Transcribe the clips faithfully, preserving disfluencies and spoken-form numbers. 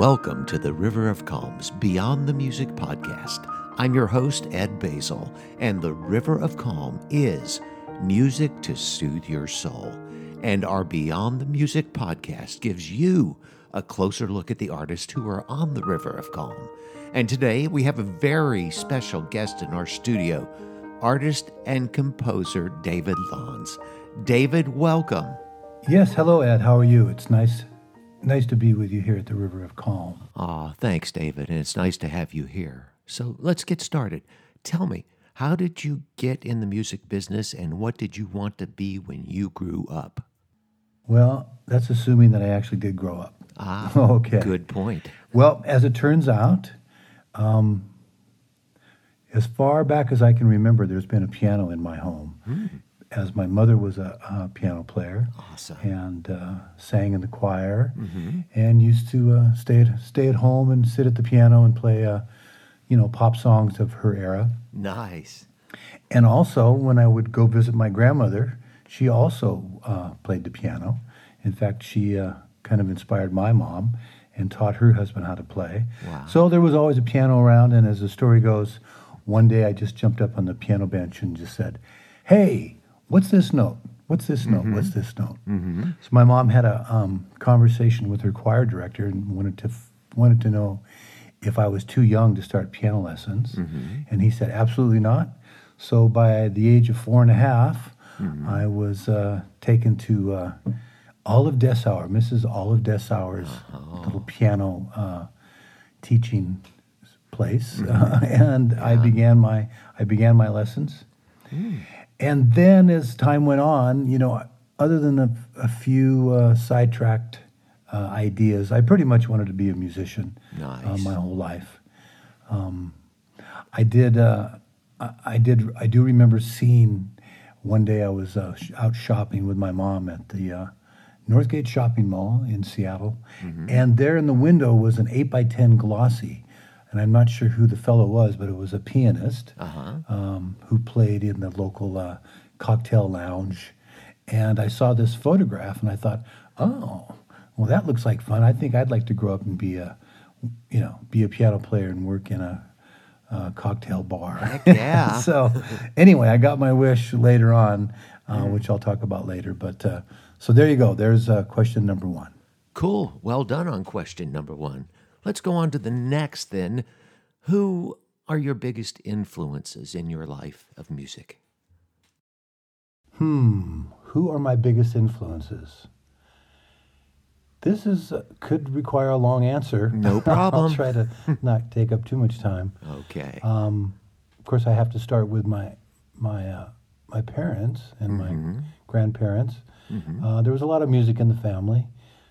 Welcome to the River of Calm's Beyond the Music podcast. I'm your host, Ed Basil, and the River of Calm is music to soothe your soul. And our Beyond the Music podcast gives you a closer look at the artists who are on the River of Calm. And today we have a very special guest in our studio, artist and composer David Lawns. David, welcome. Yes, hello, Ed. How are you? It's nice nice to be with you here at the River of Calm. Ah, thanks, David, and it's nice to have you here. So let's get started. Tell me, how did you get in the music business, and what did you want to be when you grew up? Well, that's assuming that I actually did grow up. Ah, okay. Good point. Well, as it turns out, um, as far back as I can remember, there's been a piano in my home. Hmm. As my mother was a, a piano player, Awesome. and uh, sang in the choir, Mm-hmm. and used to uh, stay at stay at home and sit at the piano and play, uh, you know, pop songs of her era. Nice. And also, when I would go visit my grandmother, she also uh, played the piano. In fact, she uh, kind of inspired my mom and taught her husband how to play. Wow. So there was always a piano around, and as the story goes, one day I just jumped up on the piano bench and just said, "Hey, what's this note? What's this note? Mm-hmm. What's this note?" Mm-hmm. So my mom had a um, conversation with her choir director and wanted to f- wanted to know if I was too young to start piano lessons, Mm-hmm. and he said absolutely not. So by the age of four and a half, Mm-hmm. I was uh, taken to uh, Olive Dessauer, Missus Olive Dessauer's Oh. little piano uh, teaching place, Mm-hmm. uh, and I Yeah. began my I began my lessons. Mm. And then as time went on, you know, other than a, a few uh, sidetracked uh, ideas, I pretty much wanted to be a musician uh, Nice. my whole life. Um, I did, uh, I, I did, I do remember seeing one day I was uh, sh- out shopping with my mom at the uh, Northgate Shopping Mall in Seattle, Mm-hmm. and there in the window was an eight by ten glossy. And I'm not sure who the fellow was, but it was a pianist Uh-huh. um, who played in the local uh, cocktail lounge. And I saw this photograph, and I thought, oh, well, that looks like fun. I think I'd like to grow up and be a, you know, be a piano player and work in a, a cocktail bar. Heck yeah. So anyway, I got my wish later on, uh, which I'll talk about later. But uh, so there you go. There's uh, question number one. Cool. Well done on question number one. Let's go on to the next then. Who are your biggest influences in your life of music? Hmm. Who are my biggest influences? This is uh, could require a long answer. No problem. I'll try to not take up too much time. Okay. Um, of course, I have to start with my my uh, my parents and Mhm. my grandparents. Mhm. Uh, there was a lot of music in the family,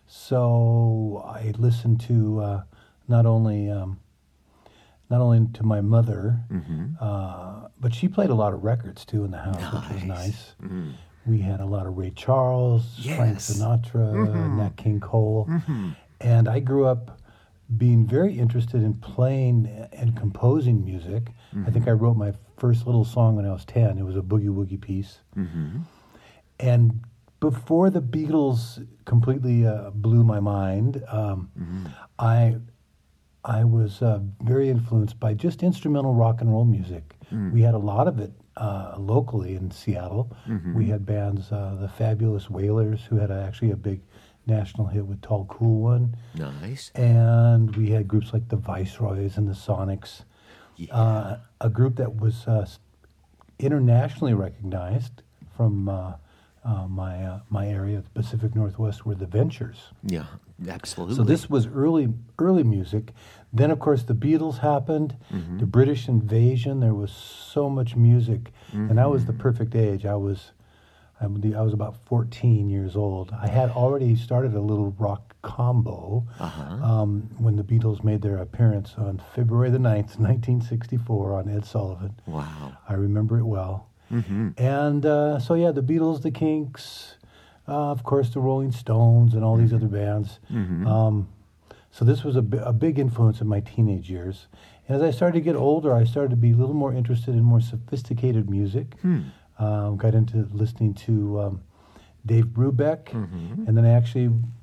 so I listened to uh, not only um, not only to my mother, Mhm. uh, but she played a lot of records too in the house, which was nice. Mm. We had a lot of Ray Charles, Frank Yes. Sinatra, Mhm. Nat King Cole. Mhm. And I grew up being very interested in playing and composing music. I think I wrote my first little song when I was ten. It was a boogie woogie piece. Mhm. And before the Beatles completely uh, blew my mind, um, Mhm. I I was uh, very influenced by just instrumental rock and roll music. Mm. We had a lot of it uh, locally in Seattle. Mhm. We had bands, uh, the Fabulous Wailers, who had a, actually a big national hit with Tall Cool One. Nice. And we had groups like the Viceroys and the Sonics, Yeah. uh, a group that was uh, s- internationally recognized from uh, uh, my uh, my area, the Pacific Northwest, were the Ventures. Yeah, absolutely. So this was early early music. Then, of course, the Beatles happened, Mhm. the British invasion. There was so much music, and I was the perfect age. I was, I was the- I was about fourteen years old. I had already started a little rock combo Uh-huh. um, when the Beatles made their appearance on February the ninth, nineteen sixty-four, on Ed Sullivan. Wow. I remember it well. Mm-hmm. And uh, so, yeah, the Beatles, the Kinks, uh, of course, the Rolling Stones, and all these other bands. Mhm. Um, so this was a, bi- a big influence in my teenage years. And as I started to get older, I started to be a little more interested in more sophisticated music. Hmm. Um, got into listening to um, Dave Brubeck, Mhm. and then I actually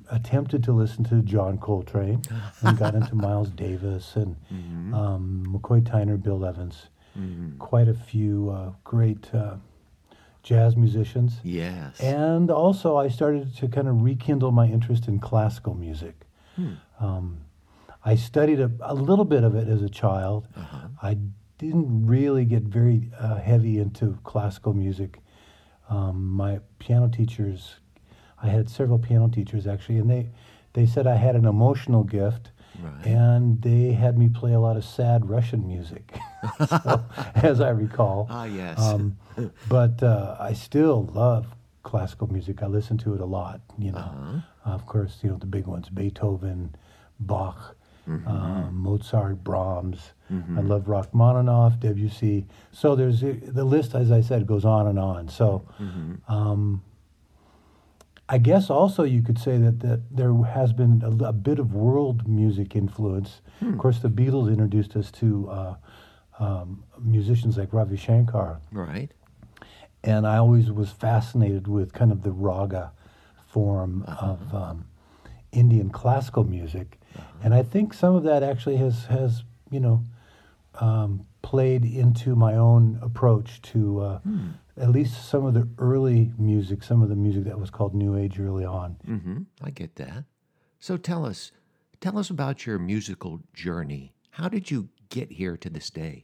attempted to listen to John Coltrane and got into Miles Davis and Mm-hmm. um, McCoy Tyner, Bill Evans, Mm-hmm. quite a few uh, great uh, jazz musicians. Yes. And also, I started to kind of rekindle my interest in classical music. Hmm. Um, I studied a, a little bit of it as a child. Uh-huh. I didn't really get very uh, heavy into classical music. Um, my piano teachers, I had several piano teachers actually, and they, they said I had an emotional gift, Right. and they had me play a lot of sad Russian music, so, as I recall. Ah, yes. Um, but uh, I still love classical music. I listen to it a lot, you know. Uh-huh. Of course, you know, the big ones, Beethoven, Bach, Mm-hmm. um, Mozart, Brahms. Mm-hmm. I love Rachmaninoff, Debussy. So there's the list, as I said, goes on and on. So Mm-hmm. um, I guess also you could say that, that there has been a, a bit of world music influence. Hmm. Of course, the Beatles introduced us to uh, um, musicians like Ravi Shankar. Right. And I always was fascinated with kind of the raga form Uh-huh. of um, Indian classical music. Uh-huh. And I think some of that actually has, has you know, um, played into my own approach to uh, Hmm. at least some of the early music, some of the music that was called New Age early on. Mm-hmm. I get that. So tell us, tell us about your musical journey. How did you get here to this day?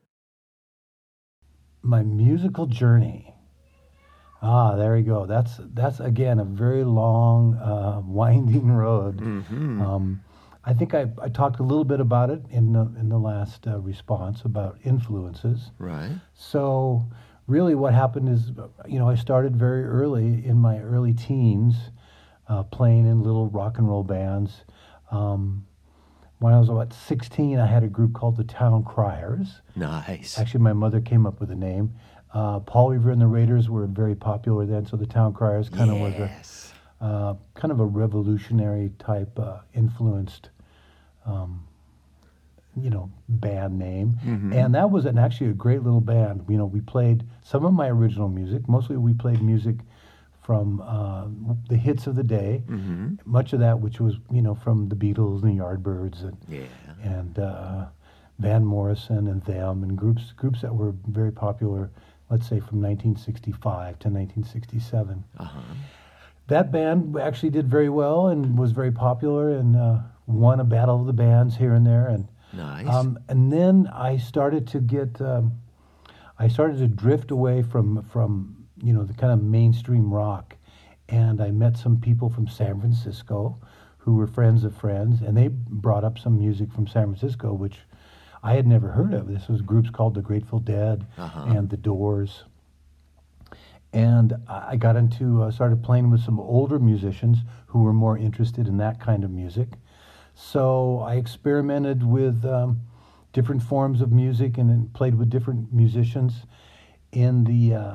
My musical journey. Ah, there you go. That's that's again a very long, uh, winding road. Mm-hmm. Um, I think I, I talked a little bit about it in the in the last uh, response about influences. Right. So really, what happened is, you know, I started very early in my early teens, uh, playing in little rock and roll bands. Um, when I was about sixteen, I had a group called the Town Criers. Nice. Actually, my mother came up with the name. Uh, Paul Revere and the Raiders were very popular then, so the Town Criers kind of was a Yes. uh, kind of a revolutionary type uh, influenced, um, you know, band name. Mhm. And that was an, actually a great little band. You know, we played some of my original music. Mostly we played music from uh, the hits of the day. Mm-hmm. Much of that, which was, you know, from the Beatles and the Yardbirds and Yeah. and uh, Van Morrison and them and groups groups that were very popular. Let's say from nineteen sixty-five to nineteen sixty-seven. Uh-huh. That band actually did very well and was very popular and uh, won a battle of the bands here and there. And Nice. um, and then I started to get, um, I started to drift away from from you know the kind of mainstream rock, and I met some people from San Francisco, who were friends of friends, and they brought up some music from San Francisco, which I had never heard of. This was groups called the Grateful Dead Uh-huh. and the Doors. And I got into, uh, started playing with some older musicians who were more interested in that kind of music. So I experimented with um, different forms of music and then played with different musicians. In the uh,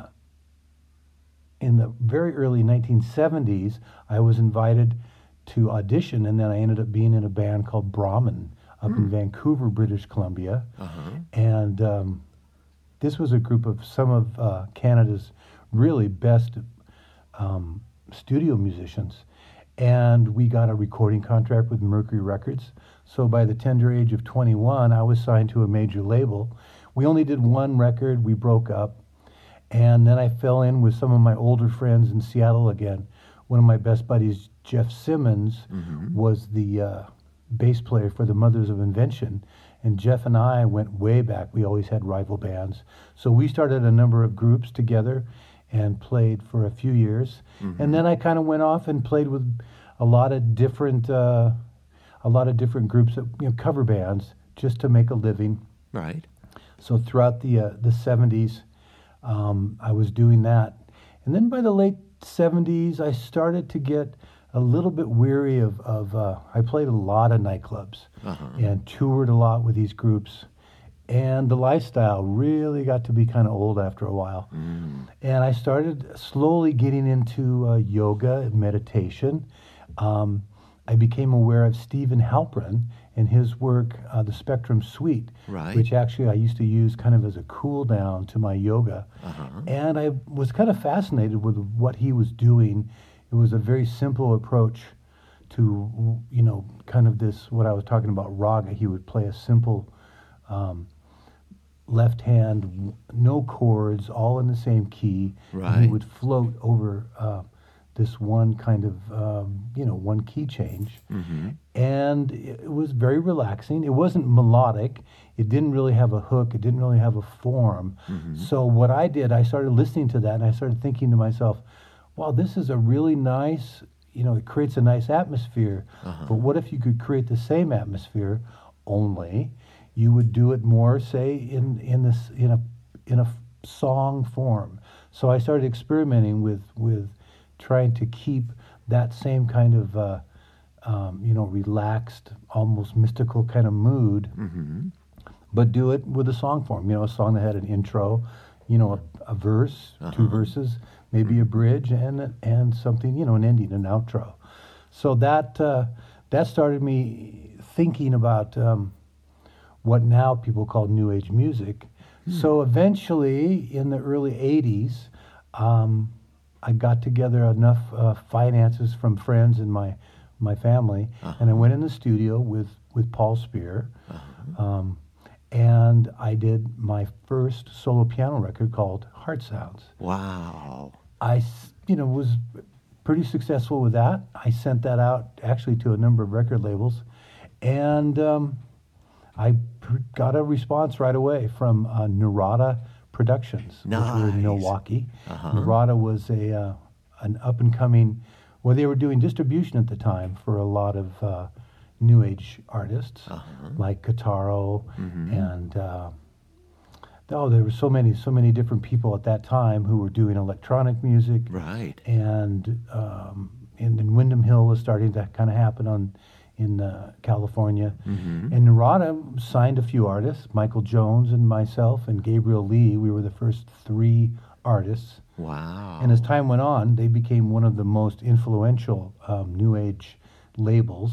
in the very early nineteen seventies, I was invited to audition, and then I ended up being in a band called Brahmin up in Vancouver, British Columbia. Uh-huh. And um, this was a group of some of uh, Canada's really best um, studio musicians. And we got a recording contract with Mercury Records. So by the tender age of twenty-one, I was signed to a major label. We only did one record. We broke up. And then I fell in with some of my older friends in Seattle again. One of my best buddies, Jeff Simmons, Mhm. was the uh, bass player for the Mothers of Invention. And Jeff and I went way back. We always had rival bands. So we started a number of groups together and played for a few years. Mhm. And then I kind of went off and played with a lot of different, uh, a lot of different groups, of, you know, cover bands, just to make a living. Right. So throughout the uh, the seventies, um, I was doing that. And then by the late seventies, I started to get a little bit weary of, of uh, I played a lot of nightclubs Uh-huh. and toured a lot with these groups. And the lifestyle really got to be kind of old after a while. Mm. And I started slowly getting into uh, yoga and meditation. Um, I became aware of Stephen Halpern and his work, uh, the Spectrum Suite, Right. which actually I used to use kind of as a cool down to my yoga. Uh-huh. And I was kind of fascinated with what he was doing. It was a very simple approach to, you know, kind of this, what I was talking about, raga. He would play a simple um, left hand, w- no chords, all in the same key. And he Right. would float over uh, this one kind of, um, you know, one key change. Mm-hmm. And it was very relaxing. It wasn't melodic. It didn't really have a hook. It didn't really have a form. Mm-hmm. So what I did, I started listening to that, and I started thinking to myself, wow, this is a really nice, you know, it creates a nice atmosphere. Uh-huh. But what if you could create the same atmosphere, only you would do it more, say, in in this in a in a f- song form. So I started experimenting with with trying to keep that same kind of uh, um, you know, relaxed, almost mystical kind of mood, Mm-hmm. but do it with a song form. You know, a song that had an intro, you know, a, a verse, two Uh-huh. verses, maybe a bridge, and and something, you know, an ending, an outro. So that uh, that started me thinking about um, what now people call New Age music. So eventually, in the early eighties, um, I got together enough uh, finances from friends and my my family, and I went in the studio with with Paul Spear, um, and I did my first solo piano record called Heart Sounds. Wow. I, s- you know, was pretty successful with that. I sent that out actually to a number of record labels, and um, I pr- got a response right away from uh, Narada Productions, which were in Nice. Milwaukee. Uh-huh. Narada was a uh, an up and coming. Well, they were doing distribution at the time for a lot of uh, new age artists Uh-huh. like Kataro Mhm. and. Uh, Oh, there were so many, so many different people at that time who were doing electronic music, Right. and um, and then Windham Hill was starting to kind of happen on in uh, California, Mm-hmm. and Narada signed a few artists, Michael Jones and myself and Gabriel Lee. We were the first three artists, Wow. and as time went on, they became one of the most influential um, new age labels.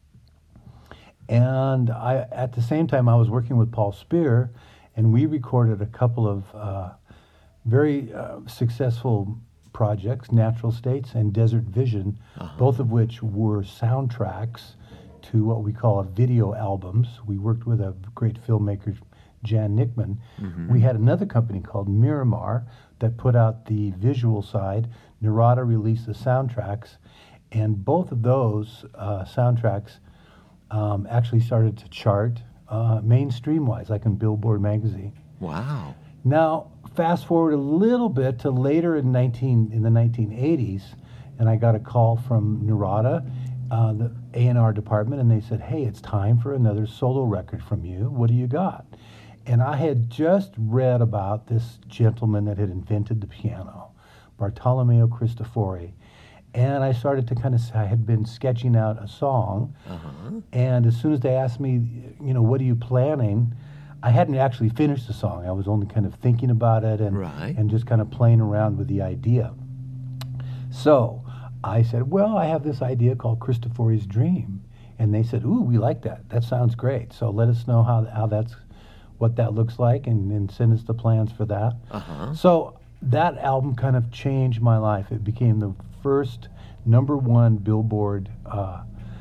And I, at the same time, I was working with Paul Spear, and we recorded a couple of uh, very uh, successful projects, Natural States and Desert Vision, Uh-huh. both of which were soundtracks to what we call video albums. We worked with a great filmmaker, Jan Nickman. Mhm. We had another company called Miramar that put out the visual side. Narada released the soundtracks, and both of those uh, soundtracks um, actually started to chart uh, mainstream-wise, like in Billboard magazine. Wow. Now, fast forward a little bit to later in nineteen in the nineteen eighties, and I got a call from Narada, uh, the A and R department, and they said, "Hey, it's time for another solo record from you. What do you got?" And I had just read about this gentleman that had invented the piano, Bartolomeo Cristofori. And I started to kind of, I had been sketching out a song. Uh-huh. And as soon as they asked me, you know, what are you planning? I hadn't actually finished the song. I was only kind of thinking about it and, Right. and just kind of playing around with the idea. So I said, well, I have this idea called Cristofori's Dream. And they said, ooh, we like that. That sounds great. So let us know how, how that's, what that looks like, and, and send us the plans for that. Uh-huh. So that album kind of changed my life. It became the first number one Billboard uh,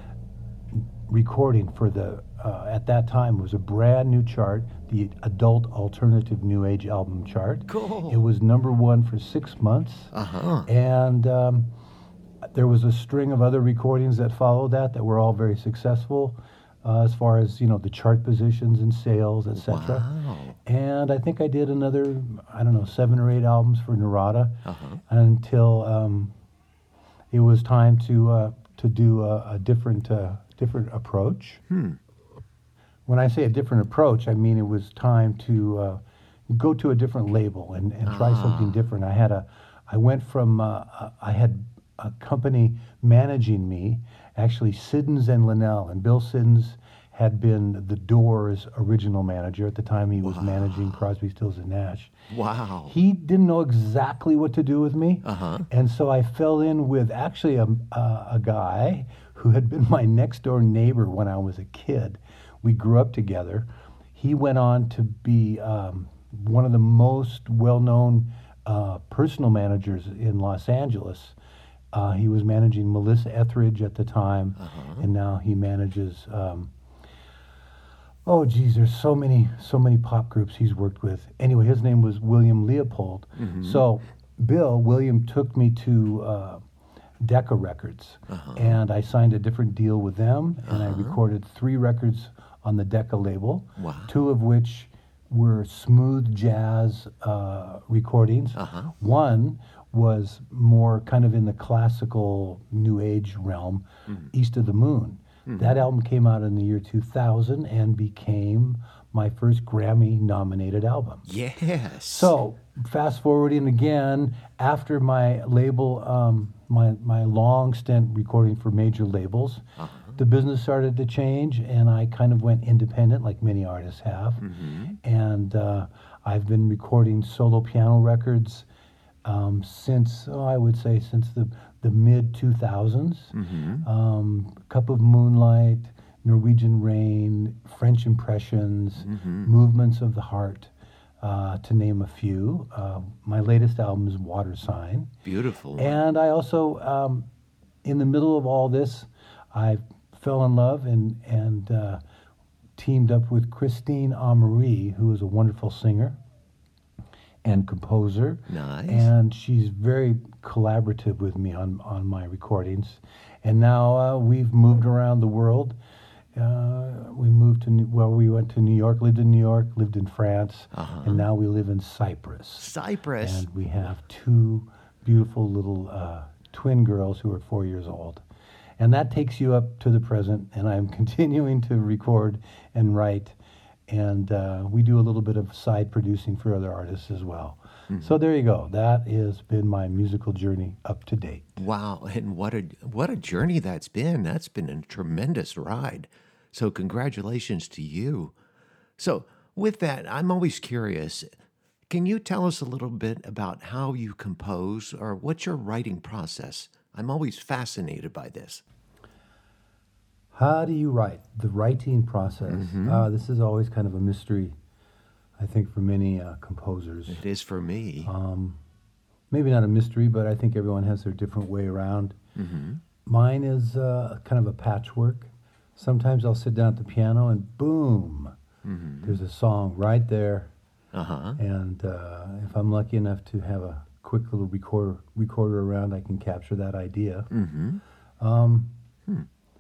recording for the, uh, at that time, was a brand new chart, the Adult Alternative New Age Album Chart. Cool. It was number one for six months. Uh-huh. And um, there was a string of other recordings that followed that that were all very successful uh, as far as, you know, the chart positions and sales, et cetera. Wow. And I think I did another, I don't know, seven or eight albums for Narada Uh-huh. until um, it was time to uh, to do a, a different uh, different approach. Hmm. When I say a different approach, I mean it was time to uh, go to a different label and, and try something Ah. different. I had a, I went from, uh, uh, I had a company managing me, actually Siddons and Linnell, and Bill Siddons had been the Doors' original manager at the time. He was Wow. managing Crosby, Stills and Nash. Wow. He didn't know exactly what to do with me. Uh-huh. And so I fell in with actually a, a, a guy who had been my next door neighbor when I was a kid. We grew up together. He went on to be um, one of the most well-known uh, personal managers in Los Angeles. Uh, he was managing Melissa Etheridge at the time, Uh-huh. and now he manages. Um, oh, geez, there's so many, so many pop groups he's worked with. Anyway, his name was William Leopold. Mm-hmm. So, Bill, William took me to uh, Decca Records, Uh-huh. and I signed a different deal with them, and I Uh-huh. recorded three records on the Decca label, Wow. two of which were smooth jazz uh, recordings. Uh-huh. One was more kind of in the classical New Age realm, Mm-hmm. East of the Moon. Mhm. That album came out in the year two thousand and became my first Grammy-nominated album. Yes. So, fast forwarding again, after my label, um, my my long stint recording for major labels, Uh-huh. the business started to change, and I kind of went independent, like many artists have. Mm-hmm. And uh, I've been recording solo piano records um, since, oh, I would say, since the, the mid two thousands. Mm-hmm. Um, Cup of Moonlight, Norwegian Rain, French Impressions, Mm-hmm. Movements of the Heart, uh, to name a few. Uh, my latest album is Water Sign. Beautiful. And I also, um, in the middle of all this, I fell in love and, and uh, teamed up with Christine Amory, who is a wonderful singer and composer. Nice. And she's very collaborative with me on, on my recordings. And now uh, we've moved around the world. Uh, we moved to, New, well, we went to New York, lived in New York, lived in France, Uh-huh. and now we live in Cyprus. Cyprus. And we have two beautiful little uh, twin girls who are four years old. And that takes you up to the present, and I'm continuing to record and write, and uh, we do a little bit of side producing for other artists as well. Mm-hmm. So there you go. That has been my musical journey up to date. Wow, and what a what a journey that's been. That's been a tremendous ride. So congratulations to you. So with that, I'm always curious. Can you tell us a little bit about how you compose or what's your writing process? I'm always fascinated by this. How do you write? The writing process. Mm-hmm. Uh, this is always kind of a mystery, I think, for many uh, composers. It is for me. Um, maybe not a mystery, but I think everyone has their different way around. Mm-hmm. Mine is uh, kind of a patchwork. Sometimes I'll sit down at the piano and boom, Mm-hmm. there's a song right there. Uh-huh. And uh, if I'm lucky enough to have a quick little recorder recorder around, I can capture that idea. Mm-hmm. Um, Hmm.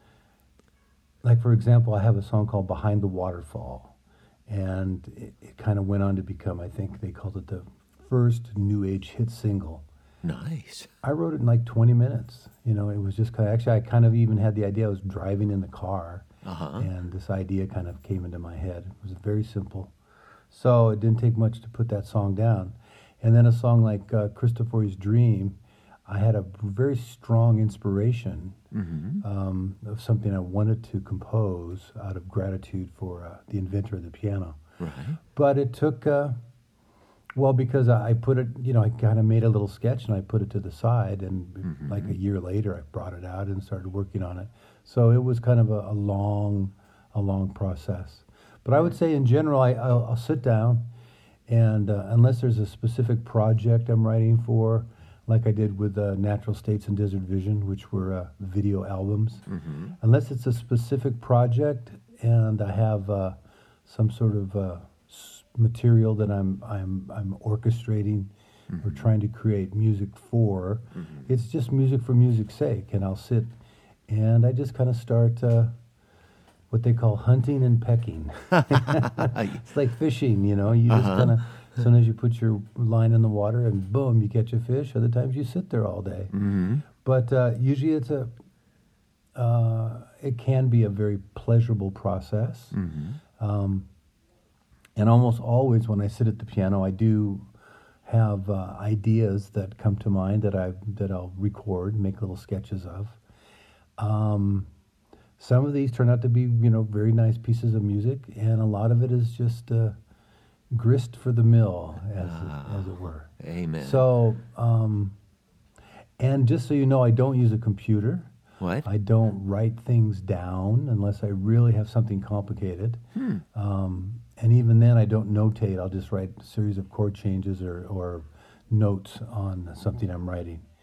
Like, for example, I have a song called Behind the Waterfall. And it, it kind of went on to become, I think they called it the first New Age hit single. Nice. I wrote it in like twenty minutes. You know, it was just kind of, actually, I kind of even had the idea. I was driving in the car, Uh-huh. and this idea kind of came into my head. It was very simple. So it didn't take much to put that song down. And then a song like uh, Christopher's Dream, I had a very strong inspiration Mm-hmm. um, of something I wanted to compose out of gratitude for uh, the inventor of the piano. Right. But it took, uh, well, because I I put it, you know, I kind of made a little sketch and I put it to the side, and Mhm. like a year later, I brought it out and started working on it. So it was kind of a, a long, a long process. But I would say, in general, I, I'll, I'll sit down, and uh, unless there's a specific project I'm writing for, like I did with uh, Natural States and Desert Vision, which were uh, video albums, Mm-hmm. unless it's a specific project and I have uh, some sort of uh, s- material that I'm I'm I'm orchestrating or trying to create music for, Mm-hmm. it's just music for music's sake, and I'll sit and I just kind of start uh, what they call hunting and pecking. It's like fishing, you know. You just Uh-huh. kind of, as soon as you put your line in the water and boom, you catch a fish. Other times you sit there all day. Mm-hmm. But uh, usually it's a, uh, it can be a very pleasurable process. Mm-hmm. Um, and almost always when I sit at the piano, I do have uh, ideas that come to mind that I that I'll record, make little sketches of. Um, some of these turn out to be, you know, very nice pieces of music, and a lot of it is just uh, grist for the mill, as Ah. it, as it were. Amen. So, um, and just so you know, I don't use a computer. What? I don't write things down unless I really have something complicated. Hmm. Um, and even then, I don't notate. I'll just write a series of chord changes or, or notes on something I'm writing.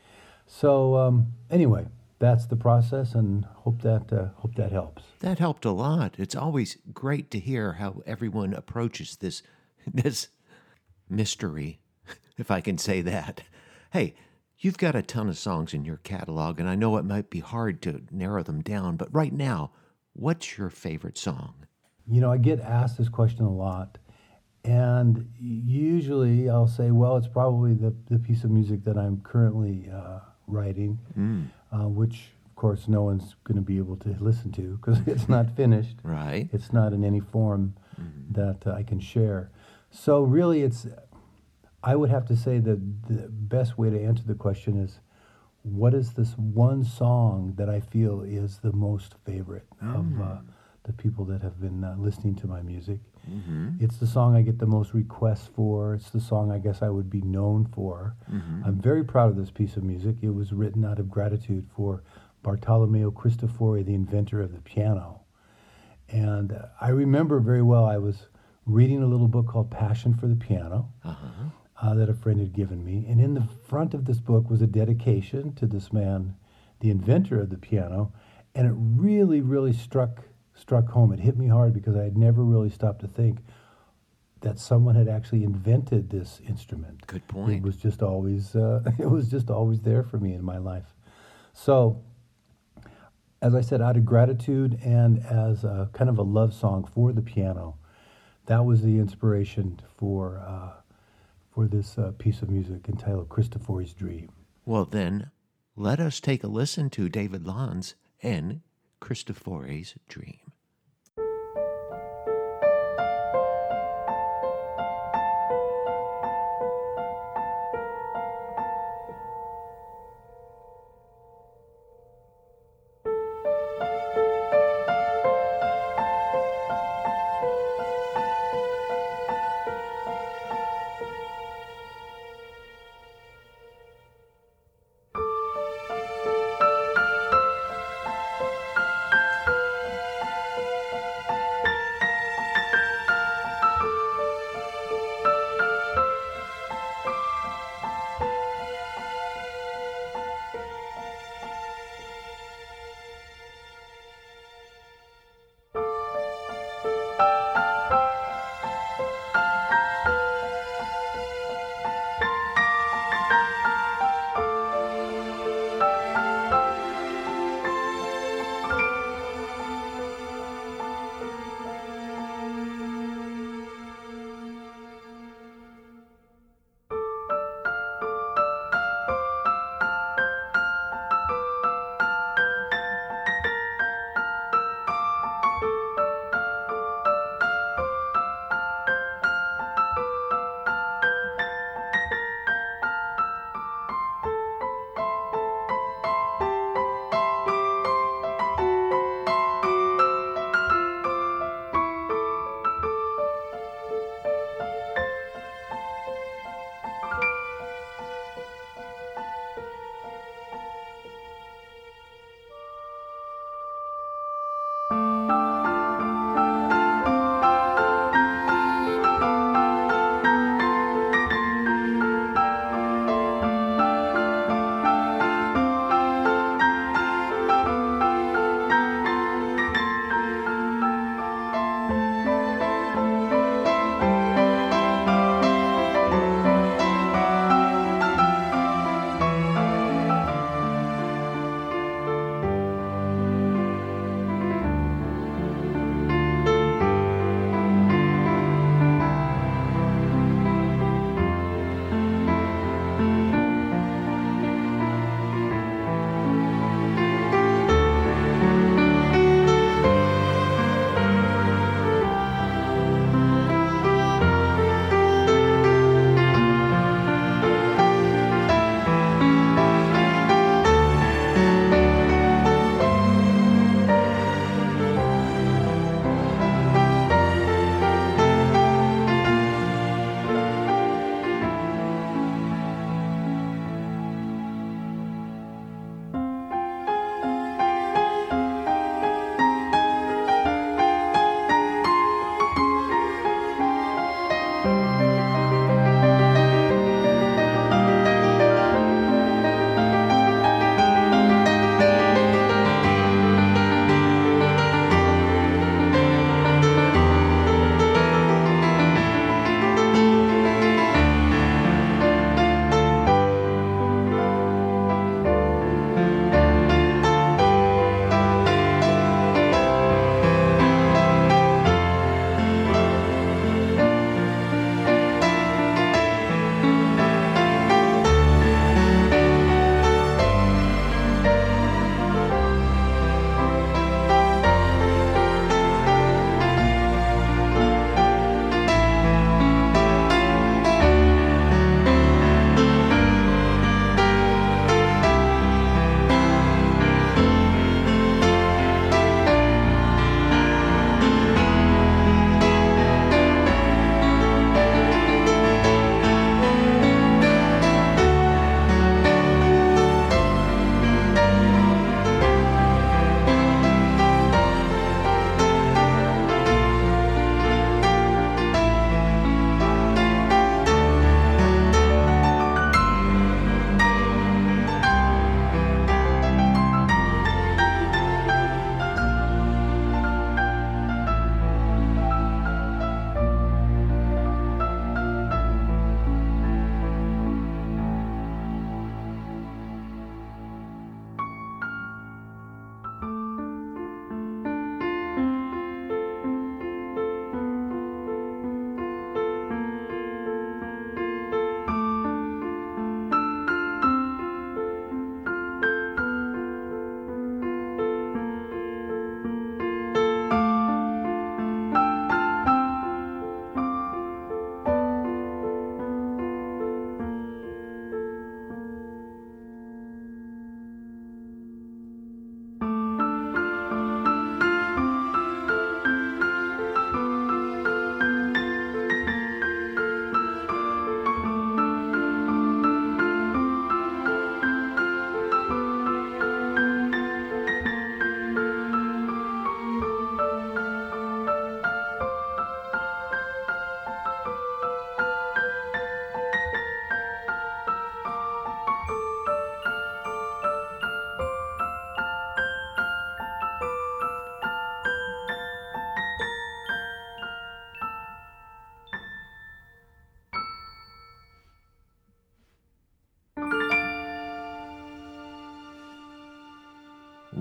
So um, anyway, that's the process, and hope that uh, hope that helps. That helped a lot. It's always great to hear how everyone approaches this this mystery, if I can say that. Hey, you've got a ton of songs in your catalog, and I know it might be hard to narrow them down, but right now, what's your favorite song? You know, I get asked this question a lot, and usually I'll say, well, it's probably the, the piece of music that I'm currently uh, writing, Mm, uh, which, of course, no one's going to be able to listen to because it's not finished. right. It's not in any form that uh, I can share. So really, it's, I would have to say that the best way to answer the question is, what is this one song that I feel is the most favorite of uh, the people that have been uh, listening to my music? Mm-hmm. It's the song I get the most requests for. It's the song I guess I would be known for. Mm-hmm. I'm very proud of this piece of music. It was written out of gratitude for Bartolomeo Cristofori, the inventor of the piano. And uh, I remember very well, I was reading a little book called Passion for the Piano Uh-huh. uh, that a friend had given me. And in the front of this book was a dedication to this man, the inventor of the piano. And it really, really struck struck home. It hit me hard because I had never really stopped to think that someone had actually invented this instrument. Good It point. was just always uh, it was just always there for me in my life. So, as I said, out of gratitude and as a kind of a love song for the piano, that was the inspiration for uh, for this uh, piece of music entitled Cristofori's Dream. Well, then, let us take a listen to David Lanz and Cristofori's Dream.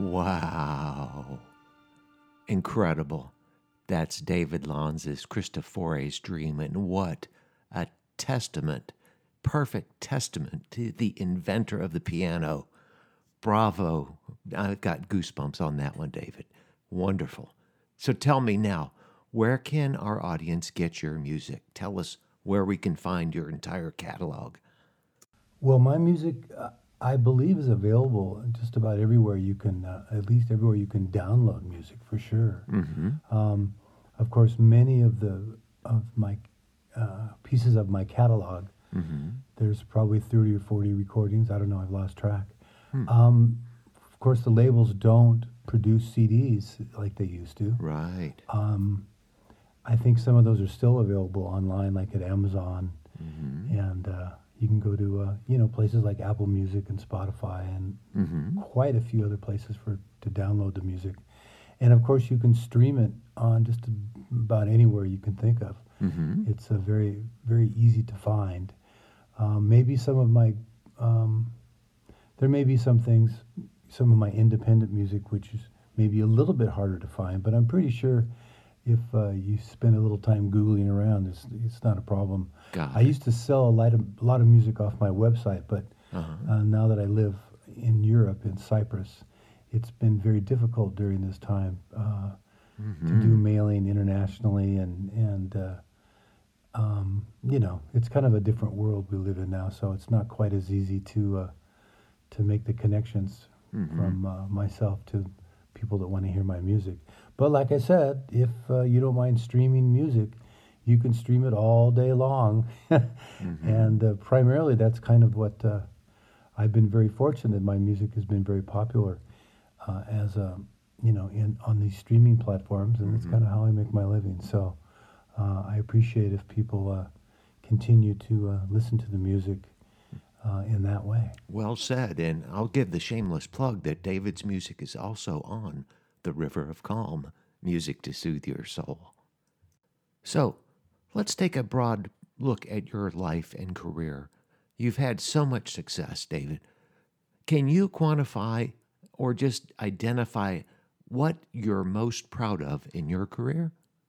Wow. Incredible. That's David Lanza's Cristofore's Dream, and what a testament, perfect testament to the inventor of the piano. Bravo. I got goosebumps on that one, David. Wonderful. So tell me now, where can our audience get your music? Tell us where we can find your entire catalog. Well, my music, uh, I believe, is available just about everywhere you can, uh, at least everywhere you can download music, for sure. Mm-hmm. Um, of course, many of the of my uh, pieces of my catalog, Mm-hmm. there's probably thirty or forty recordings. I don't know. I've lost track. Hmm. Um, of course, the labels don't produce C Ds like they used to. Right. Um, I think some of those are still available online, like at Amazon, Mm-hmm. and uh, you can go to uh, you know places like Apple Music and Spotify, and Mm-hmm. quite a few other places for to download the music. And of course, you can stream it on just about anywhere you can think of. Mm-hmm. It's a very very easy to find. Um, maybe some of my um, there may be some things, some of my independent music, which is maybe a little bit harder to find, but I'm pretty sure if uh, you spend a little time Googling around, it's, it's not a problem. Got I it. used to sell a lot of, a lot of music off my website, but Uh-huh. uh, now that I live in Europe, in Cyprus, it's been very difficult during this time uh, Mm-hmm. to do mailing internationally, and, and uh, um, you know, it's kind of a different world we live in now, so it's not quite as easy to uh, to make the connections Mm-hmm. from uh, myself to people that want to hear my music. But like I said, if uh, you don't mind streaming music, you can stream it all day long. Mm-hmm. And uh, primarily that's kind of what uh, I've been very fortunate. My music has been very popular uh, as a, you know, in on these streaming platforms, and it's Mhm. kind of how I make my living. So uh, I appreciate if people uh, continue to uh, listen to the music uh, in that way. Well said, and I'll give the shameless plug that David's music is also on The River of Calm, music to soothe your soul. So, let's take a broad look at your life and career. You've had so much success, David. Can you quantify or just identify what you're most proud of in your career?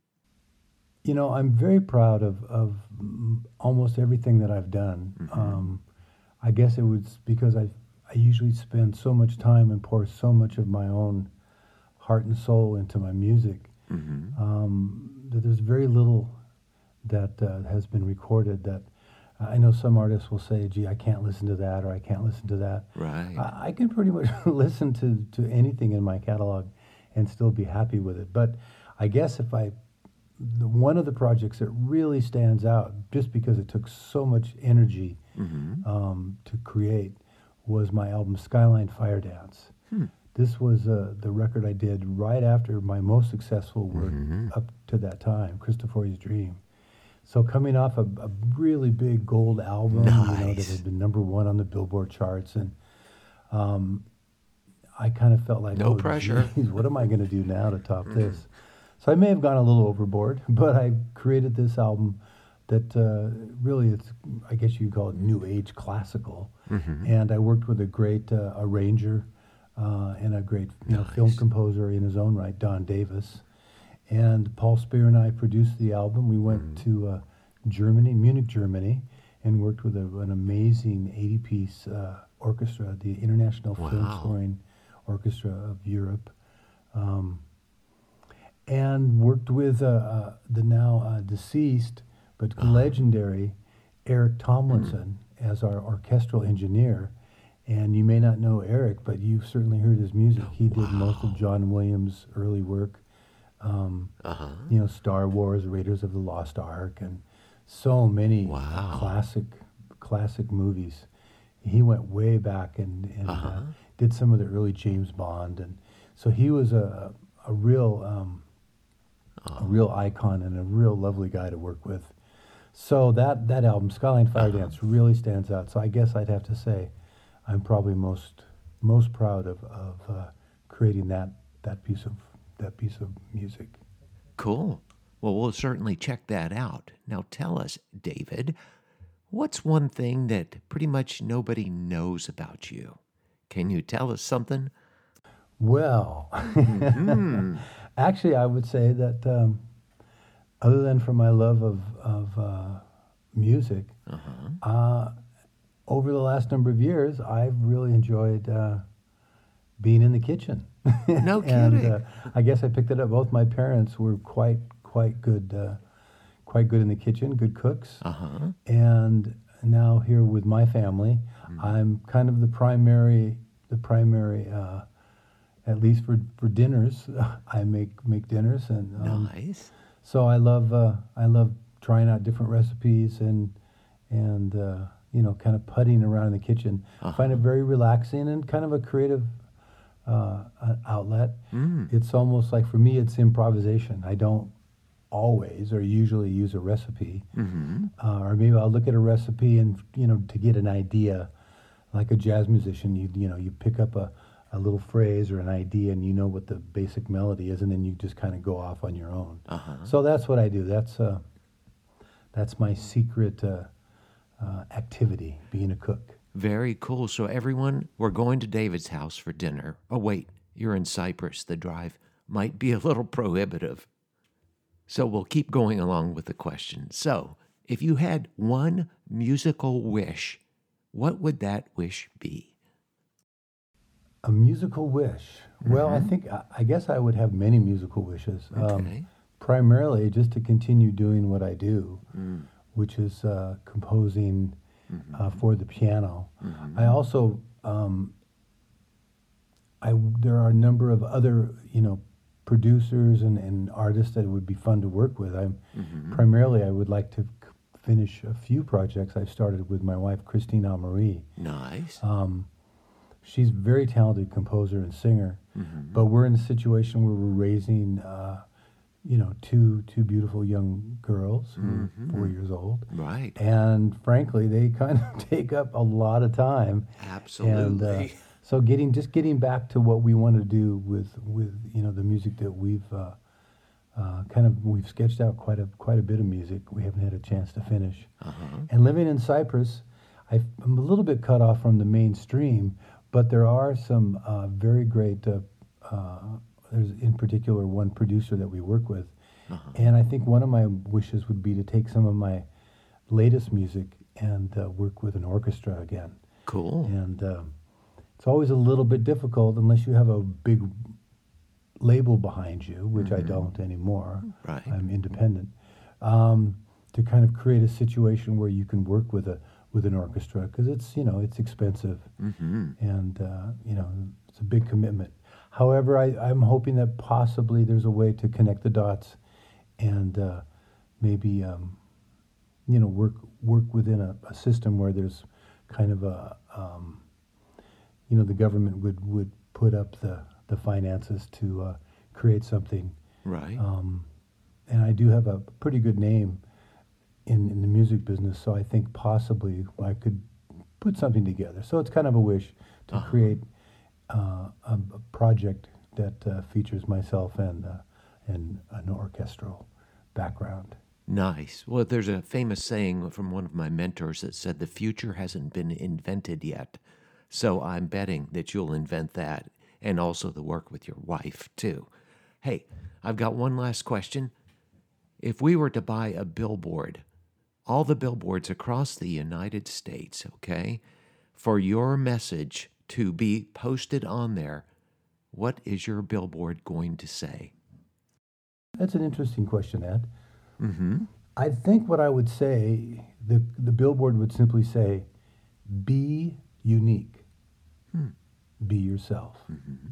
You know, I'm very proud of, of mm, almost everything that I've done. Mhm. Um, I guess it was because I I usually spend so much time and pour so much of my own heart and soul into my music Mm-hmm. um, that there's very little that uh, has been recorded that I know some artists will say, gee, I can't listen to that, or I can't listen to that. Right. I, I can pretty much listen to, to anything in my catalog and still be happy with it. But I guess if I, the, one of the projects that really stands out, just because it took so much energy Mm-hmm. um, to create, was my album Skyline Fire Dance. Hmm. This was uh, the record I did right after my most successful work Mhm. up to that time, Cristofore's Dream. So coming off a, a really big gold album, you know, that Nice. had been number one on the Billboard charts, and um, I kind of felt like, No oh, pressure. geez, what am I going to do now to top this? So I may have gone a little overboard, but I created this album that uh, really, it's, I guess you could call it new age classical. Mm-hmm. And I worked with a great uh, arranger uh, and a great you know, film Nice. composer in his own right, Don Davis. And Paul Spear and I produced the album. We went Mhm. to uh, Germany, Munich, Germany, and worked with a, an amazing eighty-piece uh, orchestra, the International Film Wow. Scoring Orchestra of Europe. Um, and worked with uh, uh, the now uh, deceased but Uh-huh. legendary Eric Tomlinson as our orchestral engineer. And you may not know Eric, but you've certainly heard his music. He did most of Wow. John Williams' early work, um, Uh-huh. you know, Star Wars, Raiders of the Lost Ark, and so many uh, Wow. classic classic movies. He went way back and, and uh, Uh-huh. did some of the early James Bond, and so he was a a real um, a Oh. real icon and a real lovely guy to work with. So that that album, Skyline Fire Uh-huh. Dance, really stands out. So I guess I'd have to say I'm probably most most proud of of uh, creating that that piece of that piece of music. Cool. Well, we'll certainly check that out. Now tell us, David, what's one thing that pretty much nobody knows about you? Can you tell us something? Well, Hmm. actually, I would say that um, other than for my love of, of uh, music, Uh-huh. uh, over the last number of years, I've really enjoyed uh, being in the kitchen. No and uh, kidding. I guess I picked it up. Both my parents were quite quite good, uh, quite good in the kitchen, good cooks. Uh-huh. And now here with my family, Mm. I'm kind of the primary, the primary, uh, at least for, for dinners. I make make dinners, and um, Nice. so I love uh, I love trying out different recipes and and uh, you know, kind of putting around in the kitchen. I find it Uh-huh. very relaxing and kind of a creative uh, uh, outlet. Mm. It's almost like, for me, it's improvisation. I don't always or usually use a recipe, Mm-hmm. uh, or maybe I'll look at a recipe and, you know, to get an idea. Like a jazz musician, you you know, you pick up a, a little phrase or an idea, and you know what the basic melody is, and then you just kind of go off on your own. Uh-huh. So that's what I do. That's uh, that's my secret uh, uh, activity, being a cook. Very cool. So everyone, we're going to David's house for dinner. Oh, wait, you're in Cyprus. The drive might be a little prohibitive. So we'll keep going along with the question. So, if you had one musical wish, what would that wish be? A musical wish. Well, I Mm-hmm. think I, I guess I would have many musical wishes. Um, Okay. primarily just to continue doing what I do, Mm. which is uh, composing uh, Mm-hmm. for the piano. Mm-hmm. I also um, I there are a number of other, you know, producers and, and artists that would be fun to work with. I'm Mm-hmm. primarily I would like to c- finish a few projects I've started with my wife Christine Almarie. Nice. Um, she's a very talented composer and singer, Mm-hmm. but we're in a situation where we're raising, uh, you know, two two beautiful young girls who are four Mm-hmm. years old, Right. and frankly, they kind of take up a lot of time. And uh, Absolutely. so, getting just getting back to what we want to do with with you know the music that we've uh, uh, kind of we've sketched out quite a quite a bit of music. We haven't had a chance to finish. Uh-huh. And living in Cyprus, I've, I'm a little bit cut off from the mainstream, but there are some uh, very great. Uh, uh, there's in particular one producer that we work with, Uh-huh. and I think one of my wishes would be to take some of my latest music and uh, work with an orchestra again. Cool. And um, it's always a little bit difficult unless you have a big label behind you, which I Mhm. don't anymore. Right. I'm independent. Um, to kind of create a situation where you can work with a with an orchestra, because it's you know it's expensive, Mm-hmm. and uh, you know it's a big commitment. However, I, I'm hoping that possibly there's a way to connect the dots, and uh, maybe um, you know work work within a, a system where there's kind of a um, you know the government would would put up the the finances to uh, create something. Right. Um, and I do have a pretty good name in, in the music business, so I think possibly I could put something together. So it's kind of a wish to Uh-huh. create uh, a, a project that uh, features myself and uh, and an orchestral background. Nice. Well, there's a famous saying from one of my mentors that said the future hasn't been invented yet. So I'm betting that you'll invent that and also the work with your wife, too. Hey, I've got one last question. If we were to buy a billboard, all the billboards across the United States, okay, for your message to be posted on there, what is your billboard going to say? That's an interesting question, Ed. Mm-hmm. I think what I would say, the the billboard would simply say, "Be unique, Hmm. be yourself." Mm-hmm.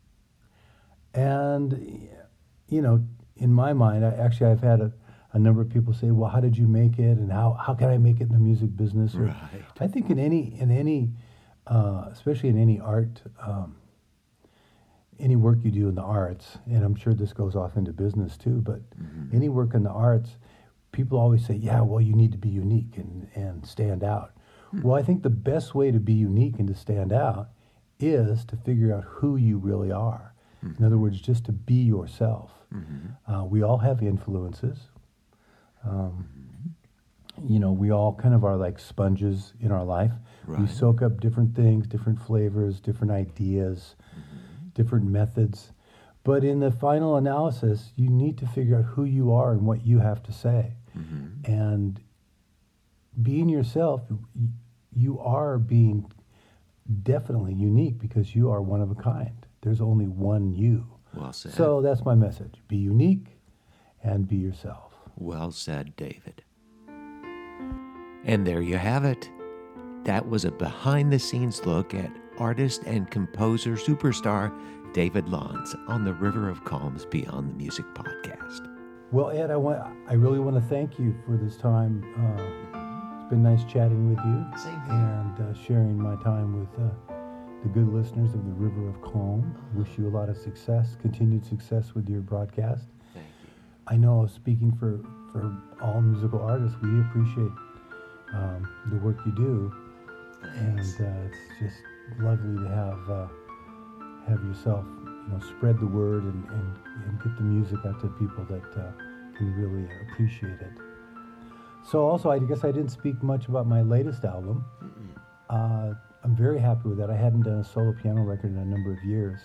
And, you know, in my mind, I actually I've had a, a number of people say, "Well, how did you make it? And how, how can I make it in the music business?" Or, Right. I think in any in any, uh, especially in any art, um, any work you do in the arts, and I'm sure this goes off into business too, but Mm-hmm. any work in the arts, people always say, "Yeah, well, you need to be unique and and stand out." Hmm. Well, I think the best way to be unique and to stand out is to figure out who you really are. In other words, just to be yourself. Mm-hmm. Uh, we all have influences. Um, Mm-hmm. you know, we all kind of are like sponges in our life. We Right. soak up different things, different flavors, different ideas. Mm-hmm. different methods. But in the final analysis, you need to figure out who you are and what you have to say. Mm-hmm. And being yourself, you are being definitely unique because you are one of a kind. There's only one you. Well said. So that's my message. Be unique and be yourself. Well said, David. And there you have it. That was a behind-the-scenes look at artist and composer superstar David Lanz on the River of Calms Beyond the Music podcast. Well, Ed, I want I really want to thank you for this time. Uh, it's been nice chatting with you. Same here. And uh, sharing my time with uh, the good listeners of the River of Calm. Wish you a lot of success, continued success with your broadcast. Thank you. I know, speaking for, for all musical artists, we appreciate um, the work you do. Thanks. And uh, it's just lovely to have uh, have yourself, you know, spread the word and, and, and get the music out to people that uh, can really appreciate it. So also, I guess I didn't speak much about my latest album. Uh, I'm very happy with that. I hadn't done a solo piano record in a number of years.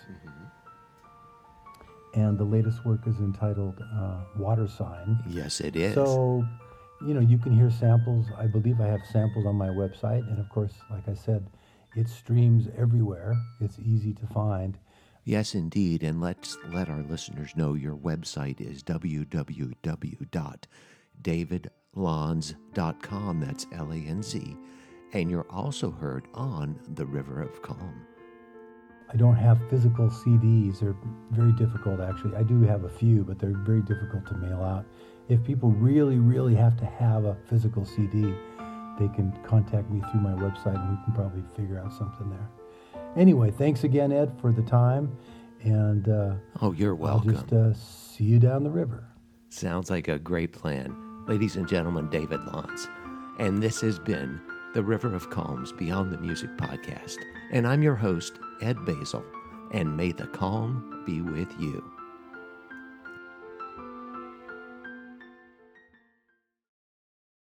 Mm-hmm. And the latest work is entitled uh, Water Sign. Yes, it is. So, you know, you can hear samples. I believe I have samples on my website. And of course, like I said, it streams everywhere. It's easy to find. Yes, indeed. And let's let our listeners know your website is w w w dot david lanz dot com. That's L A N Z. And you're also heard on the River of Calm. I don't have physical C Ds. They're very difficult, actually. I do have a few, but they're very difficult to mail out. If people really, really have to have a physical C D, they can contact me through my website, and we can probably figure out something there. Anyway, thanks again, Ed, for the time. And uh, oh, you're welcome. I'll just uh, see you down the river. Sounds like a great plan. Ladies and gentlemen, David Lanz. And this has been the River of Calms Beyond the Music podcast. And I'm your host, Ed Basil. And may the calm be with you.